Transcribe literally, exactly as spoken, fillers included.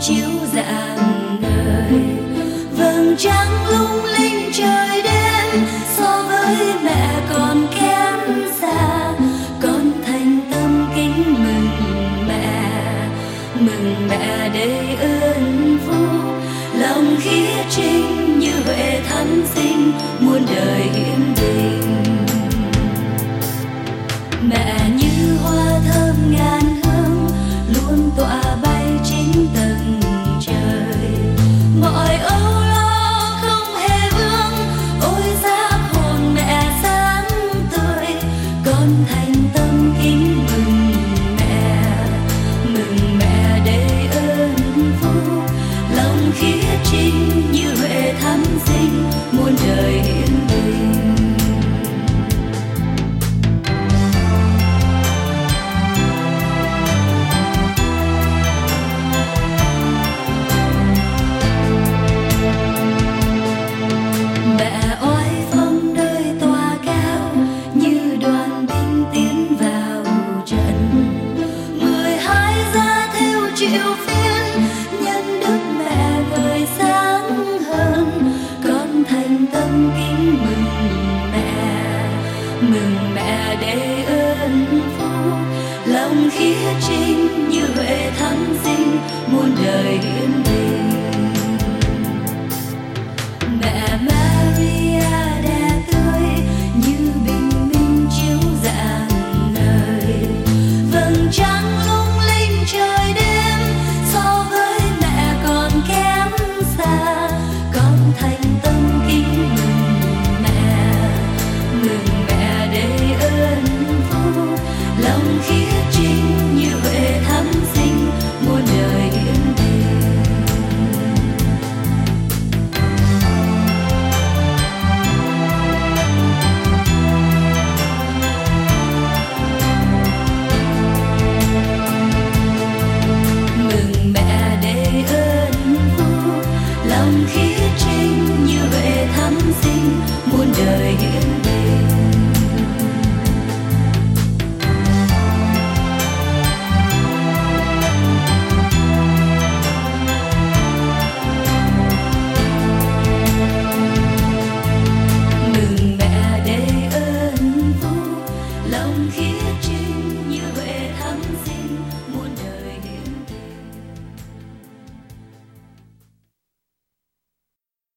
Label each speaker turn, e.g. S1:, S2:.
S1: chiếu rạng ngời. Vầng trăng lung linh trời đêm, so với mẹ còn kém xa. Con thành tâm kính mừng mẹ, mừng mẹ đầy ơn phúc. Lòng khiết trinh như huệ thắm sinh, muôn đời yên bình. Mẹ như hoa thơm ngàn hương, luôn tỏa bay chín tầng trời. Mọi âu lo không hề vương, ôi giác hồn mẹ sáng tươi. Con thành tâm kính mừng mẹ, mừng mẹ đầy ơn phúc. Lòng khiết trinh như huệ thắm sinh, muôn đời yên bình. Triệu phiên nhân đức mẹ người sáng hơn. Con thành tâm kính mừng mẹ, mừng mẹ đầy ơn phúc. Lòng khiết trinh như huệ thắm sinh, muôn đời yên